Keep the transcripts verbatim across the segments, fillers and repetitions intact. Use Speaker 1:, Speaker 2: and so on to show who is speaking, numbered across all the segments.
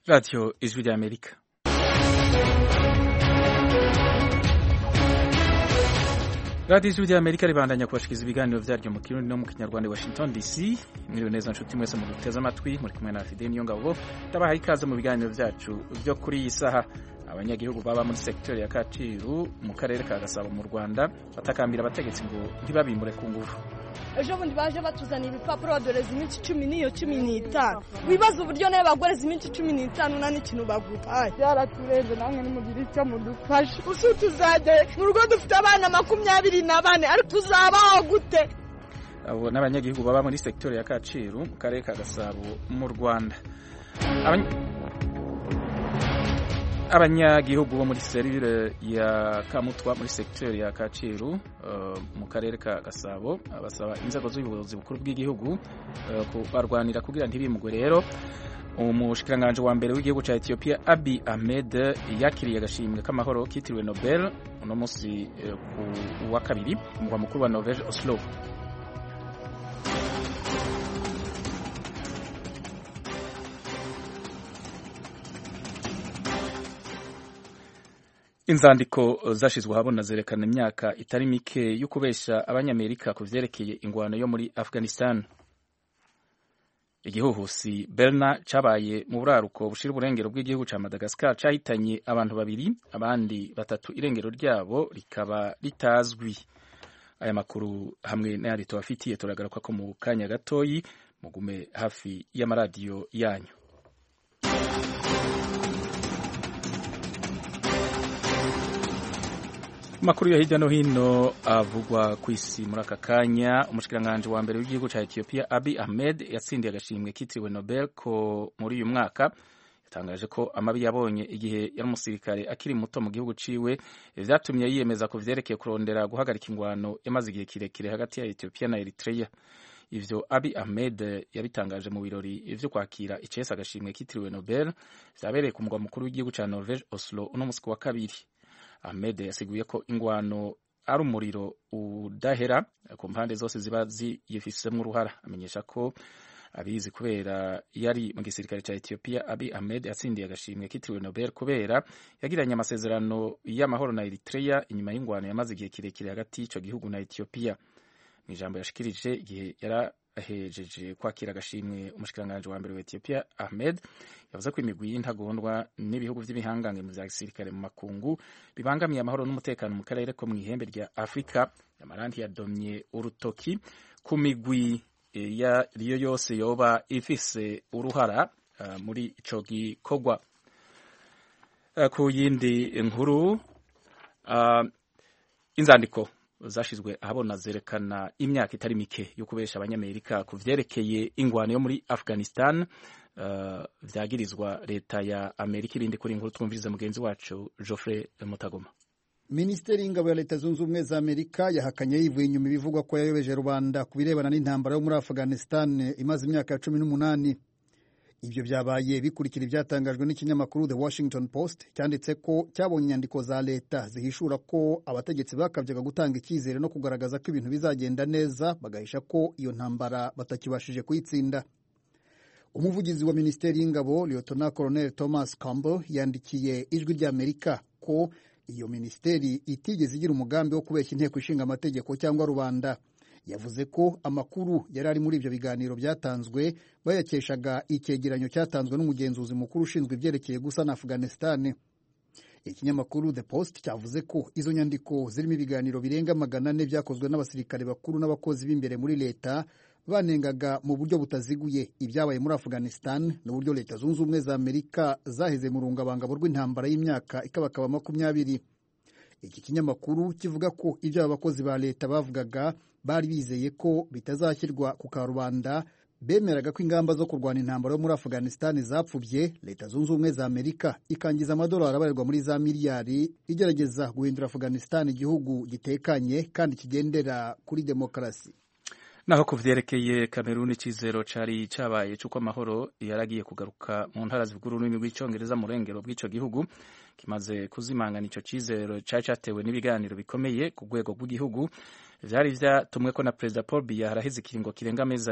Speaker 1: Radio Ijwi ry'Amerika. Radio Ijwi ry'Amerika ribandanya kubashikiriza ibiganiro vyaryo mu Kirundi no mu Kinyarwanda i Washington D C. Mwiriwe neza nshuti mwese mu guteza amatwi muri kumwe na Fidel Niyongabo. Ndabaha ikaze mu biganiro vyacu vyo kuri iyi saha. Abanyagihugu baba muri secteur ya Kacyiru mu karere ka Gasabo mu Rwanda batakambira abategetsi ngo ntibabimure ku ngufu.
Speaker 2: Ejo bundi baje batuzana ibipapuro doreza iminsi cumi n'iyo cumi n'itanu wibaza uburyo nayo bagoreza iminsi cumi n'itanu nta n'ikintu baguhaye byaraturenze namwe nimugire icyo mudufasha usu tuzajya mu rugo dufite abana makumyabiri na bane ariko tuzabaho gute?
Speaker 1: Abo n'abanyagihugu baba muri secteur ya Kacyiru mu karere ka Gasabo mu Rwanda. Abany Abanyagihugu bo muri serivire ya Kamutwa muri secteur ya Kacyiru uh, mu karere ka Gasabo basaba inzego z'ubuyobozi bukuru bw'igihugu uh, kubarwanira kugira ntibimugwe. Rero umushikiranganje wa mbere w'igihugu ca Ethiopia Abiy Ahmed yakiriye agashimwe k'amahoro kitiriwe Nobel uno munsi uh, ku wa kabiri mu mugwa mukuru wa Norvege Oslo. Inzandiko zashizwe habona zerekana imyaka itari mike yo kubesha abanyamerika ku vyerekeye ingwano yo muri Afghanistan. Igihuhusi Berna cabaye mu buraruko bushira uburengero bw'igihugu ca Madagascar cahitanye abantu babiri, abandi batatu irengero ryabo rikaba ritazwi. Aya makuru hamwe n'ayandi tubafitiye turagaruka ko mu kanya gatoyi, mugume hafi y'amaradiyo yanyu. Makuru ya hirya no hino avugwa ku isi muri aka kanya. Umushikiranganje wa mbere w'igihugu ca Ethiopia Abiy Ahmed yatsindiye agashimwe kitiriwe Nobel ko muri uyu mwaka yatangaje ko amabi yabonye igihe yari umusirikare akiri muto mu gihugu ciwe vyatumye yiyemeza ku vyerekeye kurondera guhagarika ingwano yamaze igihe kirekire hagati ya Ethiopia na Eritrea. Ivyo Abiy Ahmed yabitangaje mu birori vyo kwakira icesa agashimwe kitiriwe Nobel vyabereye ku mugwa mukuru w'igihugu ca Norvege Oslo uno musi wa kabiri. Ahmed yasiguye ko ingwano ari umuriro udahera ku mpande zose ziba ziyifisemo uruhara. Amenyesha ko abizi kubera yari mu gisirikare ca Ethiopia. Abiy Ahmed yatsindiye agashimwe kitiriwe Nobel kubera yagiranye amasezerano y'amahoro na Eritrea inyuma y'ingwano yamaze igihe kirekire hagati y'ico gihugu na Ethiopia. Mu ijambo yashikirije igihe yara ahejeje kwakira agashimwe, umushikiranganje wa mbere wa Ethiopia Ahmed yavuze ko imigwi y'intagondwa n'ibihugu vy'ibihangange mu vya gisirikare mu makungu bibangamiye amahoro n'umutekano mu karere ko mw'ihembe rya Afrika. Yamaranti yadomye urutoki ku migwi ya riyo yose yoba ifise uruhara uh, muri ico gikorwa. Uh, ku yindi nkuru uh, inzandiko zashizwe ahabona zerekana imyaka itari mike yo kubesha abanyamerika ku vyerekeye ingwano yo muri Afghanistan uh, vyagirizwa leta ya Amerika. Ibindi kuri inkuru twumviriza mugenzi wacu Geoffrey Mutagoma.
Speaker 3: Minisiteri y'ingabo ya Leta Zunze Ubumwe za Amerika yahakanye yivuye inyuma ibivugwa ko yayobeje rubanda ku birebana n'intambara yo muri Afghanistan imaze imyaka ya cumi n'umunani. Ibyo byabaye bikurikira ibyatangajwe n'ikinyamakuru The Washington Post cyanditse ko cyabonye inyandiko za leta zihishura ko abategetsi bakavyaga gutanga icyizere no kugaragaza ko ibintu bizagenda neza, bagahisha ko iyo ntambara batakibashije kuyitsinda. Umuvugizi wa Minisiteri y'Ingabo Lieutenant Colonel Thomas Campbell yandikiye Ijwi ry'Amerika ko iyo minisiteri itigeze igira umugambi wo kubeshya inteko ishinga amategeko cyangwa rubanda. Yavuze ko amakuru yari ari muri ibyo biganiro byatanzwe bayakeshaga icyegeranyo cyatanzwe n'umugenzuzi mukuru ushinzwe ibyerekeye gusana Afghanistan. Ikinyamakuru The Post cyavuze ko izo nyandiko zirimo ibiganiro birenga magana ane byakozwe n'abasirikare bakuru n'abakozi b'imbere muri leta banengaga mu buryo butaziguye ibyabaye muri Afghanistan n'uburyo Leta Zunze Ubumwe za Amerika zaheze mu rungabangabo rw'intambara y'imyaka ikabakaba makumyabiri. Iki kinyamakuru kivuga ko ibyo abakozi ba leta bavugaga bari bizeye ko bitazashyirwa ku karubanda, bemeraga ko ingamba zo kurwana intambara yo muri Afghanistan zapfubye. Leta Zunze Ubumwe za Amerika ikangiza amadolari abarirwa muri za miliyari igerageza guhindura Afghanistan igihugu gitekanye kandi kigendera kuri demokarasi.
Speaker 1: Naho kuvyerekeye Cameroon, icizero cari cabaye cyuko amahoro yaragiye kugaruka mu ntara zivuga ururimi rw'icongereza mu rengero bw'ico gihugu kimaze kuzimangana. Ico cizero cari catewe n'ibiganiro bikomeye ku rwego rw'igihugu vyari vyatumwe ko na Perezida Paul Biya haraheze ikiringo kirenga amezi abiri.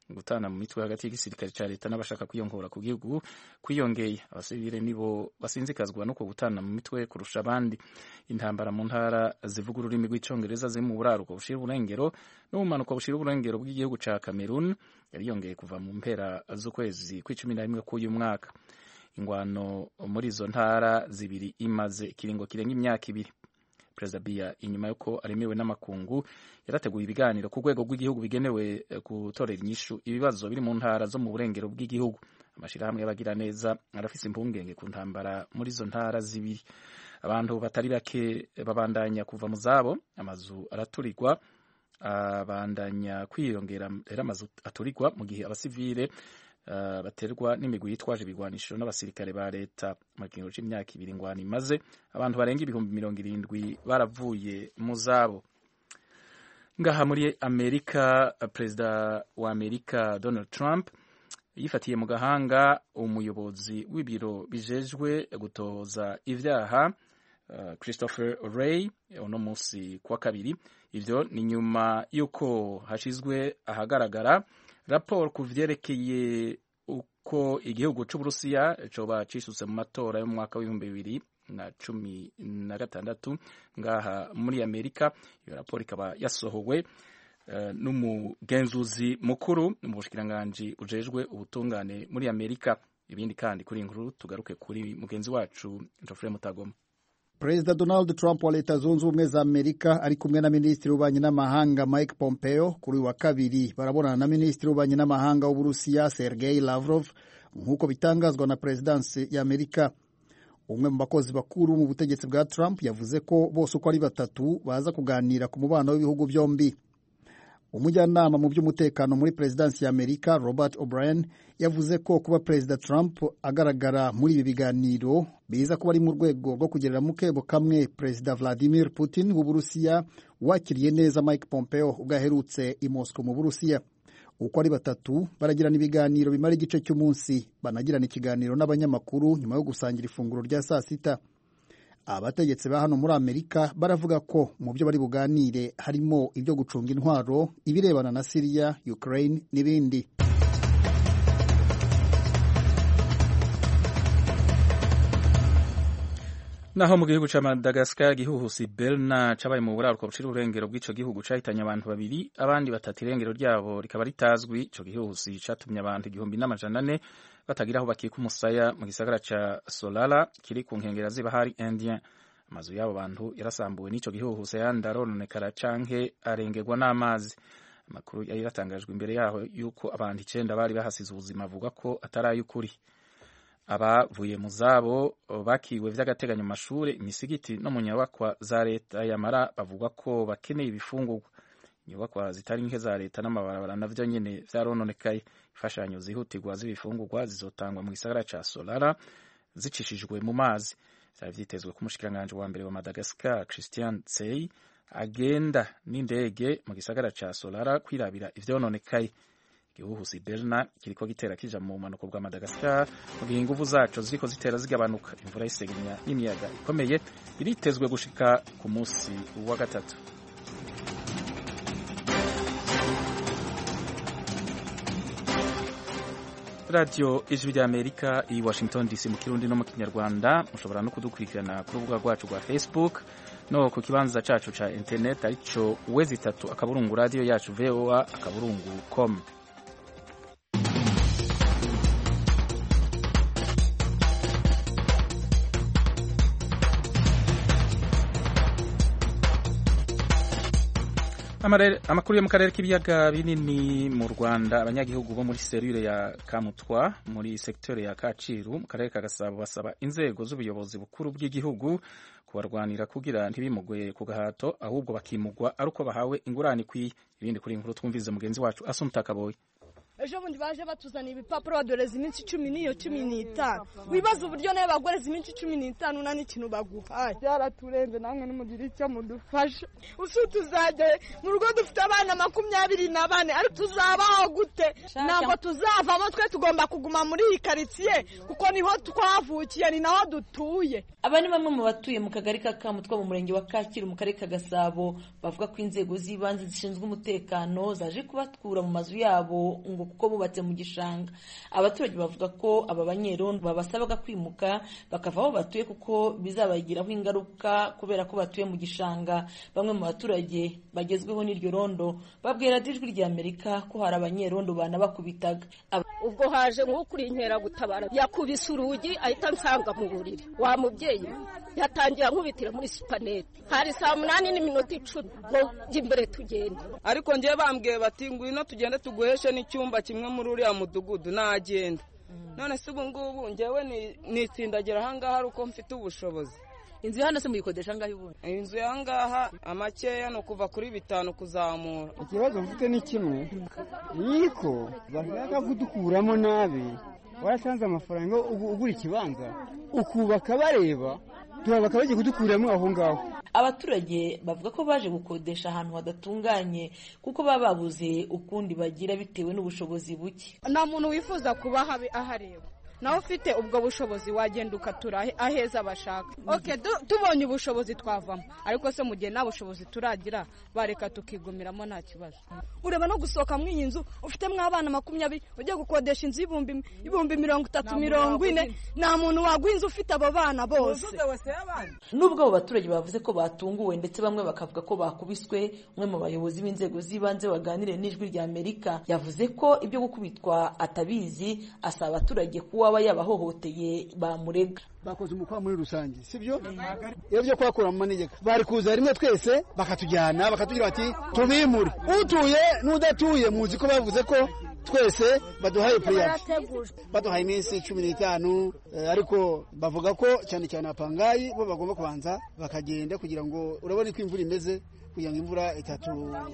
Speaker 1: gutana mu mitwe hagati y'igisirikare ca leta n'abashaka kwiyongora ku gihugu kwiyongeye. Abasivile nibo basinzikazwa nuko gutana mu mitwe kurusha abandi. Intambara mu ntara zivuga ururimi rw'icongereza ziri mu buraruko bushira uburengero no mu manuko bushira uburengero bw'igihugu ca Cameroon yariyongeye kuva mu mpera z'ukwezi kw'icumi na rimwe k'uyu mwaka. Ingwano muri izo ntara zibiri imaze ikiringo kirenga imyaka ibiri. Perezida Biya inyuma yuko aremewe n'amakungu yarateguye ibiganiro ku rwego rw'igihugu bigenewe gutorera inyishu ibibazo biri mu ntara zo mu burengero bw'igihugu. Amashirahamwe y'abagira neza arafise impungenge ku ntambara muri izo ntara zibiri. Abantu batari bake babandanya kuva mu zabo, amazu araturirwa, abandanya kwiyongera amazu aturirwa mu gihe abasivile Uh, baterwa n'imigwi yitwaje ibigwanisho n'abasirikare ba leta. Mu kiringo c'imyaka ibiri ingwano imaze, abantu barenga ibihumbi mirongo irindwi baravuye mu zabo. Ngaha muri Amerika, perezida wa Amerika Donald Trump yifatiye mu gahanga umuyobozi w'ibiro bijejwe gutoza ivyaha uh, Christopher Wray uno musi kwa kabiri. Ivyo ni nyuma yuko hashizwe ahagaragara raporo ku vyerekeye uko igihugu c'Uburusiya coba cisutse mu matora yo mu mwaka w'ibihumbi bibiri na cumi na gatandatu ngaha muri Amerika. Iyo raporo ikaba yasohowe uh, n'umugenzuzi mukuru mu bushikiranganji bujejwe ubutungane muri Amerika. Ibindi kandi kuri inkuru tugaruke kuri mugenzi wacu Geoffrey Mutagoma.
Speaker 3: Perezida Donald Trump wa Leta Zunze Ubumwe za Amerika ari kumwe na Minisitiri w'Ububanyi n'Amahanga Mike Pompeo kuri wa kabiri barabonana na Minisitiri w'Ububanyi n'Amahanga w'Uburusiya Sergei Lavrov nk'uko bitangazwa na Presidansi ya Amerika. Umwe mu bakozi bakuru mu butegetsi bwa Trump yavuze ko bose uko ari batatu baza kuganira ku mubano w'ibihugu byombi. Umujyanama mu by'umutekano muri Presidansi ya Amerika Robert O'Brien yavuze ko kuba Perezida Trump agaragara muri ibi biganiro biza kuba ari mu rwego rwo kugerera mu kebo kamwe Perezida Vladimir Putin w'Uburusiya wakiriye neza Mike Pompeo ugaherutse i Moscow mu Burusiya. Uko ari batatu baragirana ibiganiro bimara igice cy'umunsi, banagirana ikiganiro n'abanyamakuru nyuma yo gusangira ifunguro rya saa sita. Abategetsi ba hano muri Amerika baravuga ko mu byo bari buganire harimo ibyo gucunga intwaro, ibirebana na Syria, Ukraine n'ibindi.
Speaker 1: Naho mu gihugu ca Madagascar gihuhusi Berna cabaye mu buraruko bushira urengero bw'ico gihugu cahitanye abantu babiri, abandi batatu irengero ryabo rikaba ritazwi. Ico gihuhusi catumye abantu igihumbi n'amajana ane batagira aho bakika umusaya mu gisagara ca Solala kiri ku nkengera z'ibahari Indien. Amazu y'abo bantu yarasambuwe n'ico gihuhusi yandi arononekara canke arengerwa n'amazi. Amakuru yari yatangajwe imbere yaho yuko abantu icenda bari bahasize ubuzima avuga ko atari ay'ukuri. Abavuye mu zabo bakiwe vy'agateganyo mu mashure, imisigiti no mu nyubakwa za leta yamara bavuga ko bakeneye ibifungurwa. Inyubakwa zitari nke za leta n'amabarabara navyo nyene vyarononekaye. Imfashanyo zihutirwa z'ibifungurwa zizotangwa mu gisagara ca Solara zicishijwe mu mazi. Vyari vyitezwe ko umushikiranganji wa mbere wa Madagascar Christian Tsei agenda n'indege mu gisagara ca Solara kwirabira ivyononekaye. Igihuhusi Berna kiriko gitera kija mu manuko bwa Madagascar mu gihe inguvu zaco ziriko zitera zigabanuka. Imvura y'isegenya n'imiyaga ikomeye iritezwe gushika ku munsi wa gatatu. Radio Ijwi rya Amerika i Washington D C mu Kirundi no mu Kinyarwanda. Mushobora no kudukurikirana ku rubuga rwacu rwa Facebook no ku kibanza cacu ca internet arico wezi itatu akaburungu radio yacu V O A akaburungu com. Amakuru yo mu karere k'ibiyaga binini mu Rwanda, abanyagihugu bo muri serire ya Kamutwa muri sekitore ya Kacyiru mu karere ka Gasabo basaba inzego z'ubuyobozi bukuru bw'igihugu kubarwanira kugira ntibimugwe ku gahato ahubwo bakimugwa ari uko bahawe ingurane ikwiye. Ibindi kuri inkuru twumvize mugenzi wacu Asumta Kaboyi.
Speaker 2: Ejo bundi baje batuzana ibipapuro badoreza iminsi cumi n'iyo cumi n'itanu. Wibaza uburyo nawe bagoreza iminsi cumi n'itanu nta n'ikintu baguhaye. Byaraturenze namwe n'umugira icyo mudufasha. Usu tuzajya mu rugo dufite abana makumyabiri na bane ariko tuzabaho gute? Ntabwo tuzavamo, twe tugomba kuguma muri iyi karitsiye kuko niho twavukiye, ni naho dutuye.
Speaker 4: Aba ni bamwe mu batuye mu kagari ka Kamutwa mu murenge wa Kacyiru mu karere ka Gasabo bavuga ko inzego z'ibanze zishinzwe umutekano zaje kubatkura mu mazu yabo ngo ngo kuko bubatse mu gishanga. Abaturage bavuga ko aba banyerondo babasabaga kwimuka bakava aho batuye kuko bizabagiraho ingaruka kubera ko batuye mu gishanga. Bamwe mu baturage bagezweho n'iryo rondo babwira Ijwi rya Amerika ko hari abanyerondo banabakubitaga.
Speaker 2: Ubwo haje nk'ukuri inkera gutabara yakubise urugi ahita nsanga mu buriri. Wa mubyeyi yatangiye nkubitira muri supanete. Hari saa munani n'iminota icumi ngo jya imbere tugende.
Speaker 5: Ariko ngiye bambwiye bati ngwino tugende tuguheshe n'icyumba kimwe muri uriya mudugudu nagenda. None se ubu ngubu njyewe nitsindagira ahangaha ari uko mfite ubushobozi.
Speaker 4: Inzu hano se muyikodesha ngaho ubundi?
Speaker 5: Inzu yangaha amakeya no kuva kuri bitanu kuzamura.
Speaker 6: Ikibazo mfite ni kimwe yiko bashaka kudukuramo nabi. Warasanze amafaranga ugura ikibanza ukubaka bareba turabaka bagiye kudukuramo aho ngaho.
Speaker 4: Abaturage bavuga ko baje gukodesha ahantu hadatunganye kuko baba babuze ukundi bagira bitewe n'ubushobozi buke.
Speaker 2: Nta muntu wifuza kuba habi ahareba. Nawe ufite ubwo bushobozi wagenda ukatura aheza bashaka. Okay, tubonye ubushobozi twavamo. Ariko se mu gihe nta bushobozi turagira bareka tukigumiramo nta kibazo. Ureba no gusohoka mu iyi nzu ufite mw'abana makumyabiri ujye gukodesha inzu y'ibihumbi ibihumbi mirongo itatu mirongo ine nta muntu waguha inzu ufite abo bana bose.
Speaker 4: Nubwo abo baturage bavuze ko batunguwe ndetse bamwe bakavuga ko bakubiswe, umwe mu bayobozi b'inzego z'ibanze waganire n'Ijwi rya Amerika yavuze ko ibyo gukubitwa atabizi, asaba abaturage kuba aba yabahohoteye bamurega.
Speaker 6: Bakoze umukwa muri rusange sibyo iyo byo kwakura mu manegeka bari kuza rimwe twese bakatujyana bakatugira bati tubimure utuye n'udatuye muzi ko bavuze ko twese baduhaye priya baduhaye iminsi cumi n'itanu ariko bavuga ko cyane cyane apangayi bo bagomba kubanza bakagenda kugira ngo urabone ko imvura imeze kugira ngo imvura itatu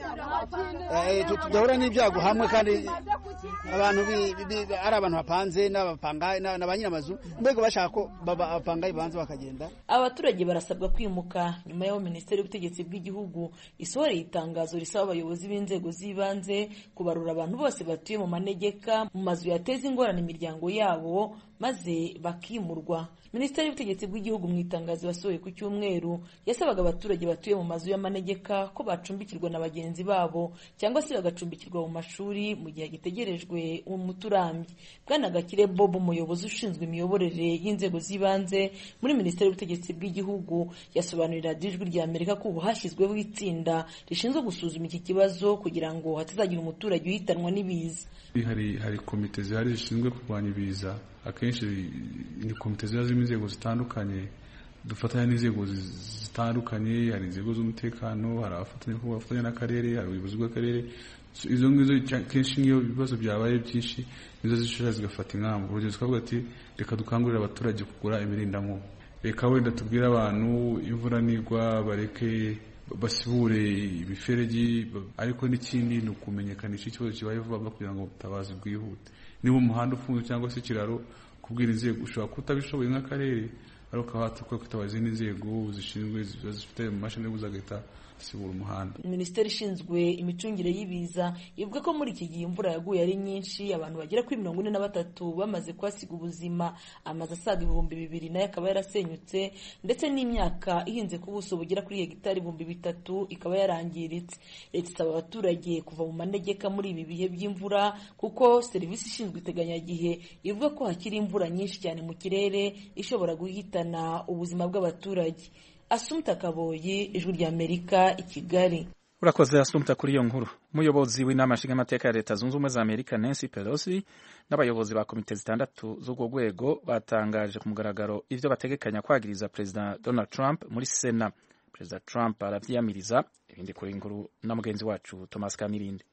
Speaker 6: tudahura n'ibyago hamwe kandi abantu ari abantu bapanze n'abapangayi n'abanyiramazu mbega bashaka ko abapangayi banze bakagenda.
Speaker 4: Abaturage barasabwa kwimuka nyuma y'aho Minisiteri y'Ubutegetsi bw'Igihugu isohoreye itangazo risaba abayobozi b'inzego z'ibanze kubarura abantu bose batuye mu manegeka mu mazu yateza ingorane imiryango yabo maze bakimurwa. Minisiteri y'Ubutegetsi bw'Igihugu mu itangazo yasohoye ku cyumweru yasabaga abaturage batuye mu mazu y'amanegeka ko bacumbikirwa na bagenzi babo cyangwa se bagacumbikirwa mu mashuri mu gihe gitegerejwe umuturambye. Bwana Gakire Bob, umuyobozi ushinzwe imiyoborere y'inzego z'ibanze muri Minisiteri y'Ubutegetsi bw'Igihugu, yasobanurira Ijwi rya Amerika ko ubu hashyizweho itsinda rishinzwe gusuzuma iki kibazo kugira ngo hatazagira umuturage uhitanwa n'ibiza.
Speaker 7: Hari hari komite zihari zishinzwe kurwanya ibiza, akenshi ni komite z'inzego inzego zitandukanye dufatanya n'inzego zitandukanye, hari inzego z'umutekano, hari abafatanya ko bafatanya n'akarere, hari ubuyobozi bw'akarere. Izo ngizo kenshi niyo ibibazo byabaye byinshi nizo zishobora zigafata ingamba. Urugero twavuga ati reka dukangurira abaturage kugura imirindankuba, reka wenda tubwire abantu imvura nigwa bareke basibure ibiferegi, ariko n'ikindi ni ukumenyekanisha ikibazo kibaye vuba kugira ngo ubutabazi bwihute. Niba umuhanda ufunze cyangwa se ikiraro kubwira inzego ushobora kutabishoboye nk'akarere ariko hatukwa kwitabaza inzego zishinzwe zifite mu mashini y'ubuzageta sibura umuhanda.
Speaker 4: Minisiteri ishinzwe imicungire y'ibiza ivuga ko muri iki gihe imvura yaguye ari nyinshi, abantu bagera kuri mirongo ine na batatu bamaze kwasiga ubuzima, amazu asaga ibihumbi bibiri nayo akaba yarasenyutse ndetse n'imyaka ihinze ku buso bugera kuri hegitari ibihumbi bitatu ikaba yarangiritse. Leta isaba abaturage kuva mu manegeka muri ibi bihe by'imvura kuko serivisi ishinzwe iteganyagihe ivuga ko hakiri imvura nyinshi cyane mu kirere ishobora guhitana ubuzima bw'abaturage. Asumta Kaboyi, Ijwi rya Amerika, i Kigali.
Speaker 1: Urakoze Asumta kuri iyo nkuru. Umuyobozi w'inama nshingamateka ya Leta Zunze Ubumwe za Amerika Nancy Pelosi n'abayobozi ba komite zitandatu z'urwo rwego batangaje ku mugaragaro ivyo bategekanya kwagiriza Perezida Donald Trump muri Sena. Perezida Trump aravyiyamiriza. Ibindi kuri inkuru na mugenzi wacu Thomas Kamirindi.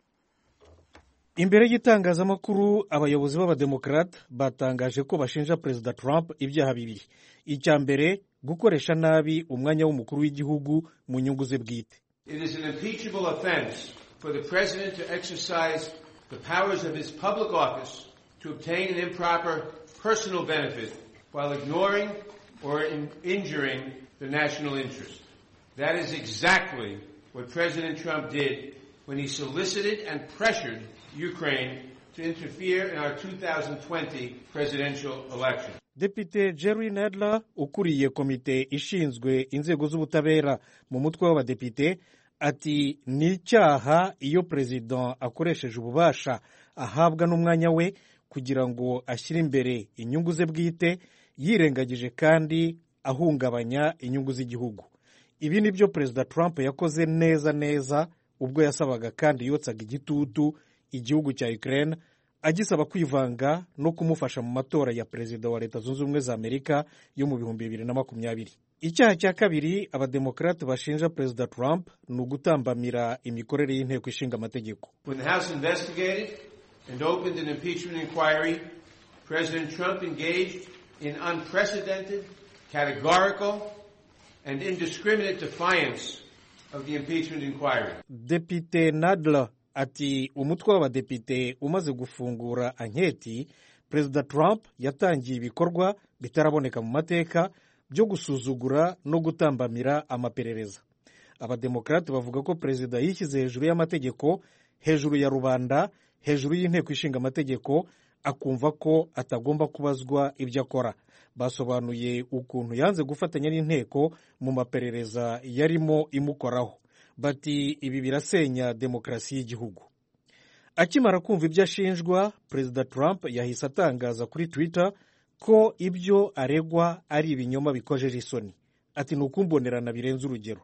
Speaker 8: Imbere y'itangazamakuru abayobozi b'abademokrate batangaje ko bashinja Perezida Trump ibyaha bibiri. Icya mbere gukoresha nabi umwanya w'umukuru w'igihugu mu nyungu ze bwite.
Speaker 9: It is an impeachable offense for the president to exercise the powers of his public office to obtain an improper personal benefit while ignoring or in injuring the national interest. That is exactly what President Trump did when he solicited and pressured Ukraine to interfere in our two thousand twenty presidential election.
Speaker 8: Depite Jerry Nadler ukuriye komite ishinzwe inzego z'ubutabera mu mutwe w'abadepite ati ni icyaha iyo president akoresheje ububasha ahabwa n'umwanya we kugira ngo ashyire imbere inyungu ze bwite, yirengagije kandi ahungabanya inyungu z'igihugu. Ibi ni byo Perezida Trump yakoze neza neza ubwo yasabaga kandi yotsaga igitutu igihugu cya Ukraine, agisaba kwivanga no kumufasha mu matora ya perezida wa Leta Zunze Ubumwe za Amerika yo mu bihumbi bibiri na makumyabiri. Icyaha cya kabiri abademokrate bashinja Perezida Trump ni ugutambamira imikorere y'inteko ishinga amategeko.
Speaker 9: When the House investigated and opened an impeachment inquiry, President Trump engaged in unprecedented, categorical, and indiscriminate defiance of the impeachment inquiry.
Speaker 8: Depite Nadler ati umutwe w'abadepite umaze gufungura anketi, Perezida Trump yatangiye ibikorwa bitaraboneka mu mateka byo gusuzugura no gutambamira amaperereza. Abademokrate bavuga ko perezida yishyize hejuru y'amategeko, hejuru ya rubanda, hejuru y'inteko ishinga amategeko, akumva ko atagomba kubazwa ibyo akora. Basobanuye ukuntu yanze gufatanya n'inteko mu maperereza yarimo imukoraho. Bati ibi birasenya demokarasi y'igihugu. Akimara kumva ibyo ashinjwa, Perezida Trump yahise atangaza kuri Twitter ko ibyo aregwa ari ibinyoma bikojeje isoni. Ati ni ukumbonerana birenze urugero.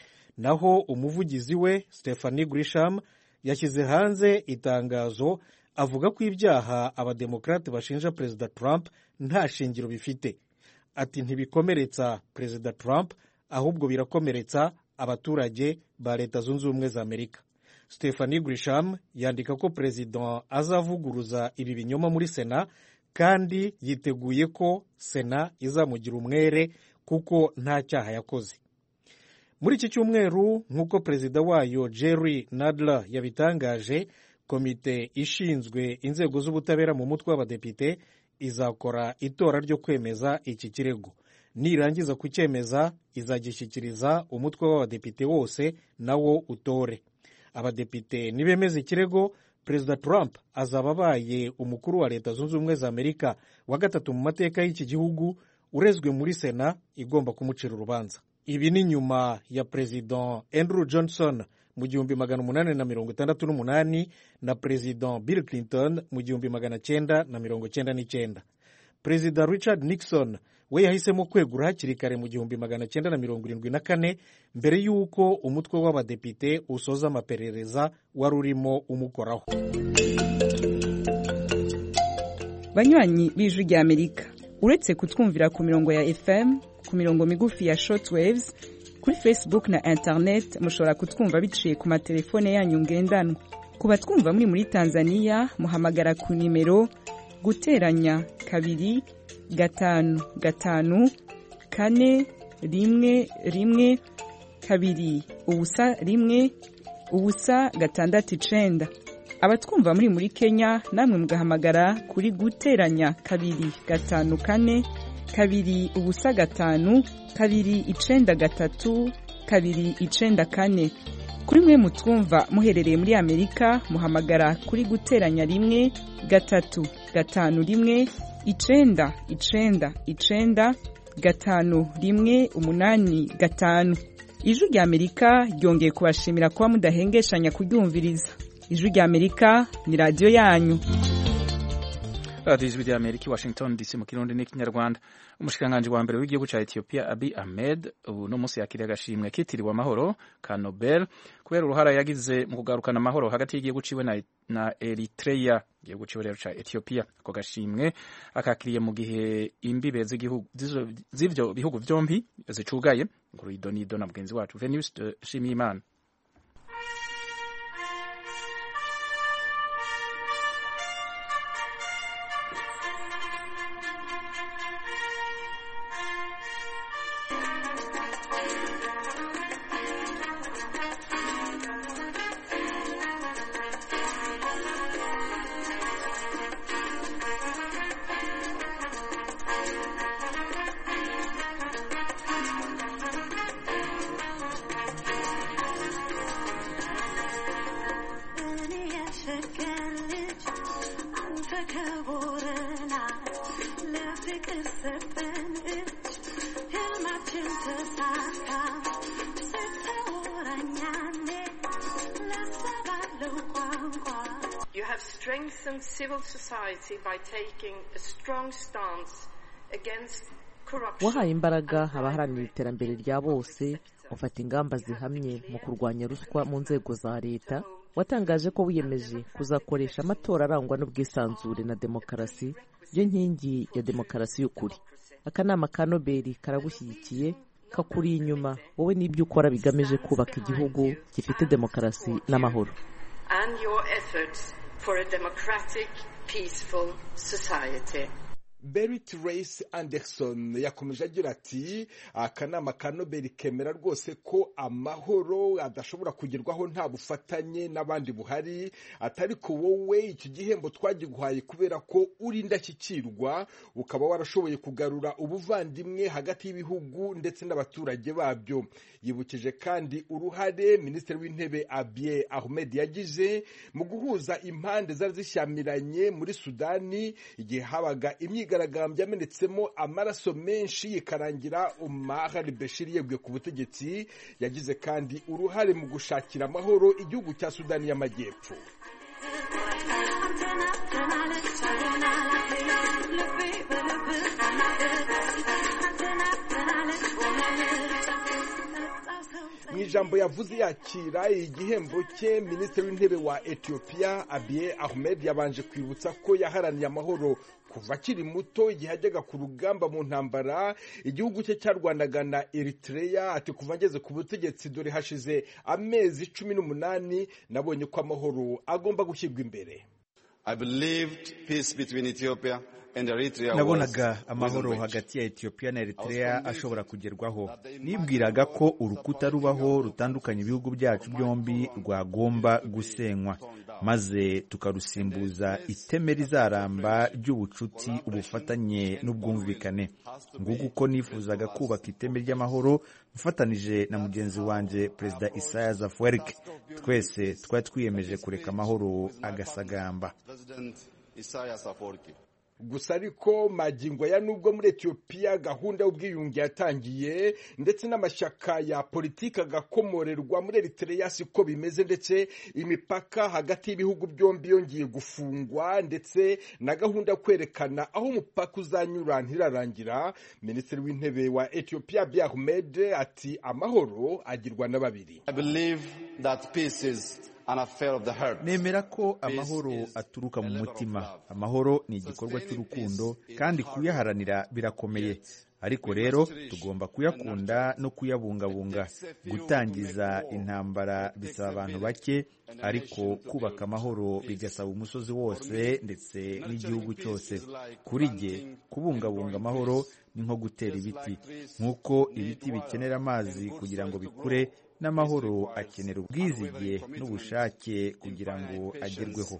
Speaker 8: Naho umuvugizi we Stephanie Grisham yashyize hanze itangazo avuga ko ibyaha abademokrate bashinja Perezida Trump nta shingiro bifite. Ati ntibikomeretsa Perezida Trump, ahubwo birakomeretsa abaturage ba Leta Zunze Ubumwe za Amerika. Stephanie Grisham yandika ko Perezida azavuguruza ibi binyoma muri Sena kandi yiteguye ko Sena izamugira umwere kuko nta cyaha yakoze. Muri iki cyumweru nk'uko Perezida wayo Jerry Nadler yabitangaje, komite ishinzwe inzego z'ubutabera mu mutwe w'abadepite izakora itora ryo kwemeza iki kirego. Nirangiza kucyemeza izagishyikiriza umutwe w'abadepite wose nawo utore. Abadepite nibemeza ikirego, Perezida Trump azaba abaye umukuru wa Leta Zunze Ubumwe za Amerika wa gatatu mu mateka y'iki gihugu urezwe muri Sena igomba kumucira urubanza. Ibi ni nyuma ya Perezida Andrew Johnson mu gihumbi magana umunani na mirongo itandatu n'umunani na Perezida Bill Clinton mu gihumbi magana cyenda na mirongo cyenda n'icyenda. Perezida Richard Nixon we yahisemo kwegura hakiri kare mu gihumbi magana cyenda na mirongo irindwi na kane mbere y'uko umutwe w'abadepite usoza amaperereza wari urimo umukoraho.
Speaker 10: Banywanyi b'Ijwi rya Amerika, uretse kutwumvira ku mirongo ya F M, ku mirongo migufi ya shortwaves, kuri Facebook na internet mushobora kutwumva biciye ku matelefone yanyu ngendanwa. Ku batwumva muri muri Tanzania muhamagara ku nimero guteranya kabiri gatanu gatanu kane rimwe rimwe kabiri ubusa rimwe ubusa gatandatu icenda. Abatwumva muri muri Kenya namwe mugahamagara kuri guteranya kabiri gatanu kane kabiri ubusa gatanu kabiri icenda gatatu kabiri icenda kane. Kuri mwe mutwumva muherereye muri Amerika muhamagara kuri guteranya rimwe gatatu gatanu rimwe icenda icenda icenda gatanu rimwe umunani gatanu. Ijwi rya Amerika ryongeye kubashimira kuba mudahengeshanya kuryumviriza. Ijwi rya Amerika ni radio yanyu.
Speaker 1: Radio Ijwi rya Amerika, Washington D C mu Kirundi n'Ikinyarwanda. Umushikiranganji wa mbere w'igihugu ca Ethiopia Abiy Ahmed ubu no munsi yakiriye agashimwe kitiriwe amahoro ka Nobel kubera uruhara yagize mu kugarukana amahoro hagati y'igihugu ciwe na, na Eritrea. Igihugu ciwe rero ca Ethiopia ako gashimwe akakiriye mu gihe imbibe z'igihugu z'ivyo bihugu vyombi zicugaye. Nguru idonido na mugenzi wacu Venus Shimimana.
Speaker 11: You have strengthen civil society by taking a strong stance against corruption.
Speaker 12: Wahaye imbaraga abaharanira iterambere rya bose, ufata ingamba zihamye mu kurwanya ruswa mu nzego za leta. Watangaje ko wiyemeje kuzakoresha amatora arangwa n'ubwisanzure na demokarasi, byo nkingi ya demokarasi y'ukuri. Akanama ka Nobel karagushyigikiye, kakuri inyuma, wowe n'ibyo ukora bigamije kubaka igihugu gifite demokarasi n'amahoro.
Speaker 11: And your efforts for a democratic, peaceful society.
Speaker 13: Berit Reiss Anderson yakomeje agira ati akanama ka Nobel kemera rwose ko amahoro adashobora kugerwaho nta bufatanye n'abandi buhari, atari ko wowe iki gihembo twagiguhaye kubera ko uri indashyikirwa, ukaba warashoboye kugarura ubuvandimwe hagati y'ibihugu ndetse n'abaturage babyo. Yibukije kandi uruhare Minisitiri w'Intebe Abiy Ahmed yagize mu guhuza impande zari zishyamiranye muri Sudani igihe habaga imyiga imyigaragambyo yamenetsemo amaraso menshi ikarangira Omar al-Bashir yeguye ku butegetsi. Yagize kandi uruhare mu gushakira amahoro igihugu cya Sudani y'Amajyepfo. Mu ijambo yavuze yakira igihembo cye, Minisitiri w'Intebe wa Ethiopia Abiy Ahmed yabanje kwibutsa ko yaharaniye amahoro kuva akiri muto igihe ajyaga ku rugamba mu ntambara igihugu cye cyarwanaga na Eritrea. Ati kuva ngeze ku butegetsi dore hashize amezi cumi n'umunani nabonye ko amahoro agomba gushyirwa imbere.
Speaker 14: I believed peace between Ethiopia
Speaker 15: nabonaga amahoro hagati ya Ethiopia na Eritrea ashobora kugerwaho. Nibwiraga ko urukuta rubaho rutandukanye ibihugu byacu byombi rwagomba gusenywa, maze tukarusimbuza iteme rizaramba ry'ubucuti, ubufatanye n'ubwumvikane. Nguko uko nifuzaga kubaka iteme ry'amahoro mfatanije na mugenzi wanje Perezida Isaias Afwerki. Twese twari twiyemeje kureka amahoro agasagamba.
Speaker 13: Gusa ariko magingo ya nubwo muri Ethiopia gahunda y'ubwiyunge yatangiye ndetse n'amashyaka ya politika agakomorerwa, muri Eritrea siko bimeze, ndetse imipaka hagati y'ibihugu byombi yongeye gufungwa ndetse na gahunda kwerekana aho umupaka uzanyura ntirarangira. Minisitiri w'Intebe wa Ethiopia Abiy Ahmed ati amahoro agirwa na babiri.
Speaker 14: I believe that peace is
Speaker 15: Nemera ko amahoro aturuka mu mutima. Amahoro ni igikorwa cy'urukundo kandi kuyaharanira birakomeye, ariko rero tugomba kuyakunda no kuyabungabunga. Gutangiza intambara bisaba abantu bake, ariko kubaka amahoro bigasaba umusozi wose ndetse n'igihugu cyose. Kuri jye kubungabunga amahoro ni nko gutera ibiti. Nk'uko ibiti bikenera amazi kugira ngo bikure, n'amahoro akenera ubwizige n'ubushake kugira ngo agerweho.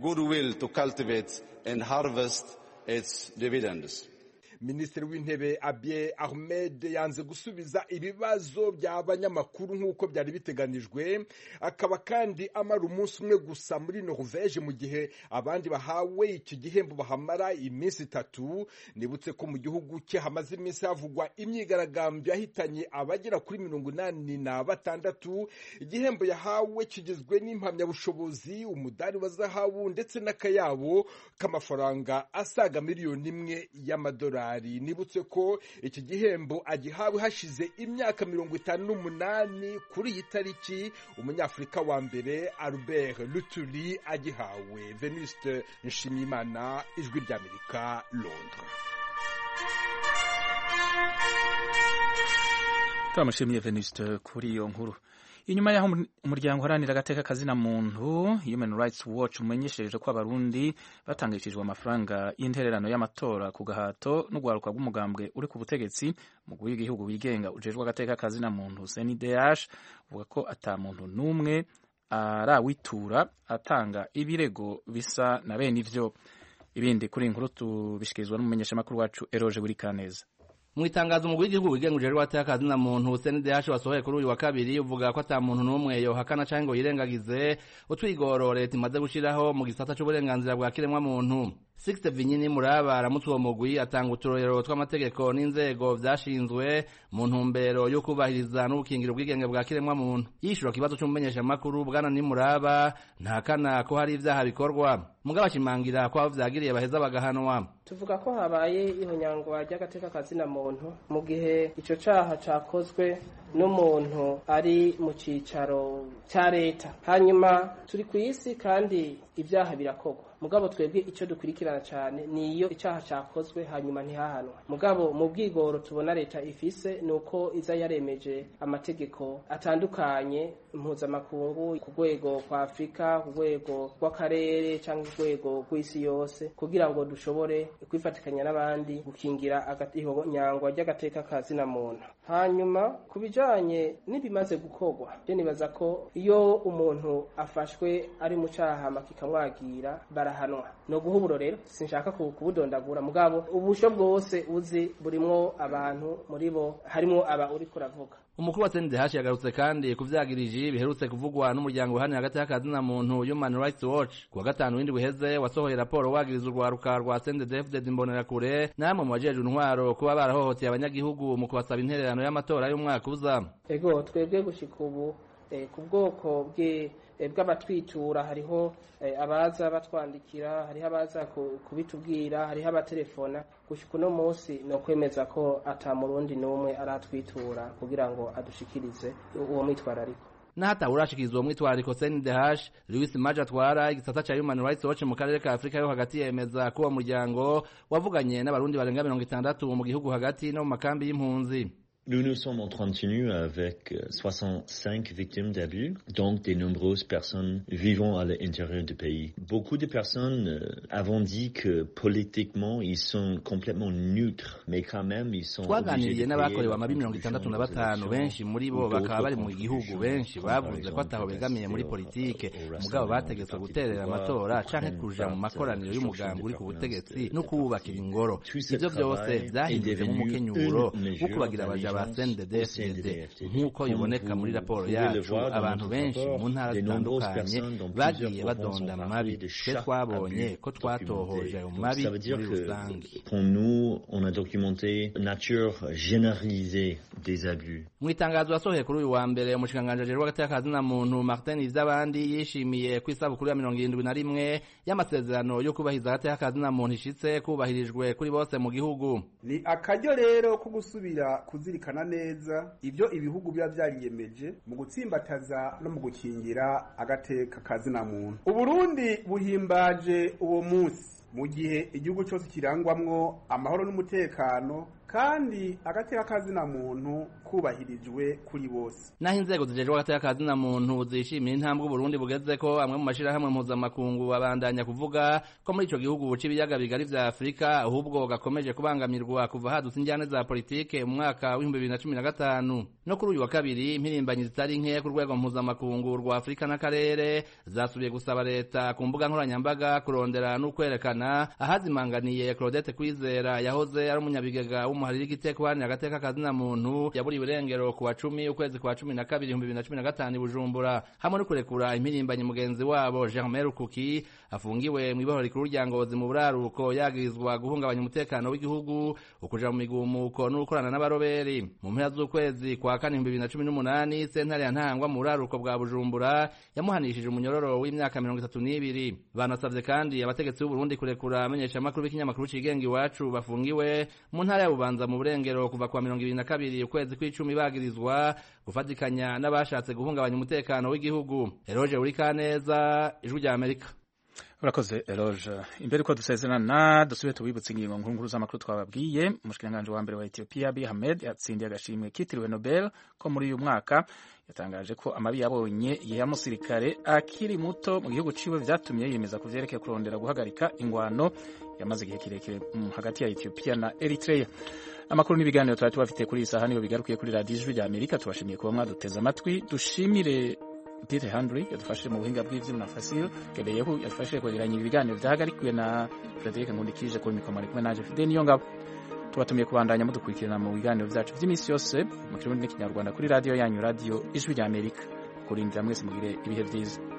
Speaker 15: Minisitiri w'Intebe Abiy Ahmed yanze gusubiza ibibazo by'abanyamakuru nk'uko byari biteganijwe, akaba kandi amara umunsi umwe gusa muri Norvege mu gihe abandi bahawe iki gihembo bahamara iminsi itatu. Nibutse ko mu gihugu cye hamaze iminsi havugwa imyigaragambyo yahitanye abagera kuri mirongo inani na batandatu. Igihembo yahawe kigizwe n'impamyabushobozi, umudari wa zahabu ndetse n'akayabo k'amafaranga asaga miliyoni imwe y'amadolari. Nibutse ko iki gihembo agihawe hashize imyaka mirongo itanu n'umunani kuri iyi tariki, umunyafurika wa mbere Albert Lutuli agihawe. Venuste Nshimiyimana, Ijwi ry'Amerika, Londres.
Speaker 1: Twamushimiye Venuste kuri iyo nkuru. Inyuma yaho umuryango uharanira agateka kazina muntu Human Rights Watch umenyesheje ko abarundi batangishijwe amafaranga y'intererano y'amatora ku gahato n'ugwaruka rw'umugambwe uri ku butegetsi mu guha igihugu wigenga ujejwe agateka kazina muntu C N D H, uvuga ko ata muntu n'umwe arawitura atanga ibirego bisa na bene ivyo. Ibindi kuri inkuru tubishikirizwa n'umumenyeshamakuru wacu Eroge Burikaneza.
Speaker 16: Mu itangazo umugwi w'igihugu wigenga ujejwe agateka kazina muntu C N D H wasohoye kuri uyu wa kabiri uvuga ko ata muntu n'umwe yohakana canke ngo yirengagize utwigoro leta imaze gushiraho mu gisata c'uburenganzira bwa kiremwa muntu. Sixte Vinyini Muraba aramutse uwo mugwi atanga uturorero tw'amategeko n'inzego vyashinzwe mu ntumbero yo kubahiriza n'ubukingira ubwigenge bwa kiremwa muntu. Yishura kibazo c'umumenyesha makuru bwana ni Muraba ntakana ko hari ivyaha bikorwa mugabo ashimangira ko abo vyagiriye baheza bagahanwa.
Speaker 17: Tuvuga ko habaye ihonyangwa ry'agateka kazina muntu mu gihe ico caha cakozwe n'umuntu ari mu cicaro ca leta, hanyuma turi ku isi kandi ivyaha birakorwa mugabo twebwe ico dukurikirana cyane niyo icaha cakozwe hanyuma ntihahanwa. Mugabo mu bwigoro tubona leta ifise nuko iza yaremeje amategeko atandukanye mpuzamakungu ku rwego kwa Afrika, ku rwego rw'akarere cyangwa ku rwego rw'isi yose kugira ngo dushobore kwifatikanya n'abandi gukingira ihonyangwa ry'agateka kazina muntu. Hanyuma kubijanye n'ibimaze gukorwa je nibaza ko iyo umuntu afashwe ari mu caha makikamwagira barahanwa. No guha uburorero sinshaka kubudondagura mugabo ubusho bwose uzi burimwo abantu muri bo harimo aba uri kuravuga.
Speaker 16: Umukuru wa C N D H yagarutse kandi kuvyagirije biherutse kuvugwa n'umuryango uhana hagati y'akazina muntu Human Rights Watch kuwa gatanu w'indwi wiheze wasohoye raporo wagiriza urwaruka rwa C N D D F D D Imbonerakure namwe mu bajeje intwaro kuba barahohoteye abanyagihugu mu kubasaba intererano y'amatora y'umwaka uza.
Speaker 17: Ego twebwe gushika ubu eh, ku bwoko bwe bw'abatwitura hariho abaza batwandikira, hariho abaza kubitubwira, hariho abatelefona. Gushika uno munsi no kwemeza ko ata murundi n'umwe aratwitura kugira ngo adushikirize uwo mwitwarariko.
Speaker 16: Nahata urashikirizwa mwitwarariko C N D H Louis Maja twara igisata cha Human Rights Watch mu karere ka Afrika yo hagati yemeza ko uwo muryango wavuganye n'abarundi barenga mirongo itandatu mu gihugu hagati no mu makambi y'impunzi.
Speaker 18: Nous nous sommes entretenus avec soixante-cinq victimes d'abus, donc de nombreuses personnes vivant à l'intérieur du pays. Beaucoup de personnes euh, avons dit que politiquement ils sont complètement neutres, mais quand même ils sont
Speaker 16: twaganiriye n'abakorewe amabi mirongo itandatu na batanu benshi muri bo bakaba bari mu gihugu, benshi bavuze ko ataho begamiye muri politike mugabo bategetswe guterera amatora canke kuja mu makoraniro y'umugambi uri ku butegetsi no kubakira ingoro. Ivyo byose vyahindutse mu mukenyuro wo kubagira abaja C N D D F D D nk'uko biboneka muri raporo yacu. Abantu benshi mu ntara zitandukanye bagiye badonda amabi twe twabonye ko twatohoje ayo mabi muri rusange.
Speaker 18: Pour nous on a documenté nature généralisée des abus.
Speaker 16: Mu itangazo yasohoye kuri uyu wa mbere umushikiranganji ajejwe hagati y'akazina muntu Martin Ivyabandi yishimiye ku isabukuru ya mirongo irindwi na rimwe y'amasezerano yo kubahiriza hagati y'akazina muntu ishitse kubahirijwe kuri bose mu gihugu.
Speaker 19: Ni akaryo rero ko gusubira kuzirika kana neza ibyo ibihugu bya byariyemeje mu gutsimbataza no mu gukingira agateka kazina muntu. Uburundi buhimbaje uwo munsi mu gihe igihugu cyose kirangwamwo amahoro n'umutekano kandi agateka kazina muntu kubahirijwe kuri bose.
Speaker 16: Naho inzego zijejwe agateka kazina muntu zishimira intambwe Uburundi bugeze ko amwe mu mashirahamwe mpuzamakungu abandanya kuvuga ko muri ico gihugu buca ibiyaga bigari vya Afrika ahubwo gakomeje kubangamirwa kuva hadutse injyane za politike mu mwaka w'ibihumbi bibiri na cumi na gatanu. No kuri uyu wa kabiri impirimbanyi zitari nke ku rwego mpuzamakungu rwa Afrika n'akarere zasubiye gusaba leta ku mbuga nkoranyambaga kurondera no kwerekana ahazimanganiye Claudette Kwizera yahoze ari umunyabigega w'umuhariri w'igiteko hano agateka kazina muntu yaburi burengero ku wa cumi ukwezi kwa cumi na kabiri ibihumbi bibiri na cumi na gatanu i Bujumbura hamwe no kurekura impirimbanyi mugenzi wabo Germain Rukuki afungiwe mu ibohoro rikuru rya Ngozi mu buraruko yagirizwa guhungabanya umutekano w'igihugu ukuja mu migumuko n'ukorana n'abaroberi. Mu mpera z'ukwezi kwa kane ibihumbi bibiri na cumi n'umunani sentare ya Ntahangwa mu buraruko bwa Bujumbura yamuhanishije umunyororo w'imyaka mirongo itatu n'ibiri. Banasavye kandi abategetsi b'u Burundi kurekura amenyesha makuru b'ikinyamakuru cigenga Iwacu bafungiwe mu ntara ya Bubanza mu burengero kuva kwa mirongo ibiri na kabiri ukwezi kw'icumi bagirizwa gufatikanya n'abashatse guhungabanya umutekano w'igihugu. Eroge Urikaneza, Ijwi rya Amerika.
Speaker 1: Urakoze Eroge. Imbere ko dusezerana dusubire tubibutse ingingo nkuru z'amakuru twababwiye. Umushikiranganji wa mbere wa Ethiopia Abiy Ahmed yatsindiye agashimwe kitiriwe Nobel ko muri uyu mwaka yatangaje ko amabi yabonye ya musirikare akiri muto mu gihugu ciwe vyatumye yiyemeza kuvyerekeye kurondera guhagarika ingwano yamaze igihe kirekire hagati ya Ethiopia na Eritrea. Amakuru n'ibiganiro twari tubafite kuri iyi saha niyo bigarukiye kuri Radio Ijwi rya Amerika. Tubashimiye kuba mwaduteze amatwi. Dushimire Peter Henry yadufashije mu buhinga bw'ivyuma na Fasil Gebeyehu yadufashije kwegeranya ibiganiro vyahagarikiwe na Frederic Nkundikije kuri mikoro kumwe naje Fidel Niyongabo. Tubatumiye kubandanya mudukurikirana mu biganiro vyacu vy'imisi yose mu Kirundi n'Ikinyarwanda kuri radio yanyu Radio Ijwi rya Amerika. Kurindira mwese mugire ibihe vyiza.